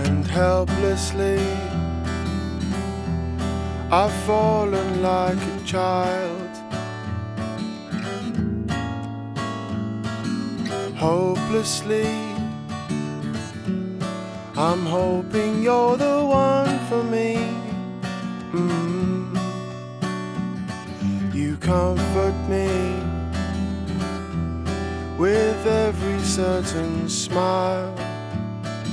and helplessly I've fallen like a child, hopelessly. I'm hoping you're the one for me. You comfort me with every certain smile.